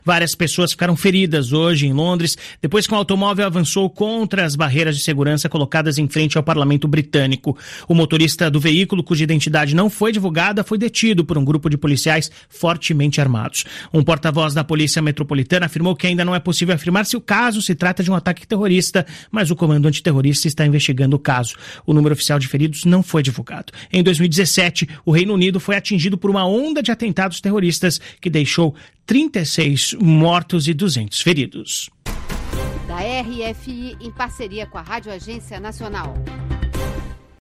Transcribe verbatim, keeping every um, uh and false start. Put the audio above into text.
Várias pessoas ficaram feridas hoje em Londres, depois que um automóvel avançou contra as barreiras de segurança colocadas em frente ao parlamento britânico. O motorista do veículo, cuja identidade não foi divulgada, foi detido por um grupo de policiais fortemente armados. Um porta-voz da Polícia Metropolitana afirmou que ainda não é possível afirmar se o caso se trata de um ataque terrorista, mas o comando antiterrorista está investigando o caso. O número oficial de feridos não foi divulgado. Em dois mil e dezessete, o Reino Unido foi atingido por uma onda de atentados terroristas que deixou trinta e seis mortos e duzentos feridos. Da R F I, em parceria com a Rádio Agência Nacional.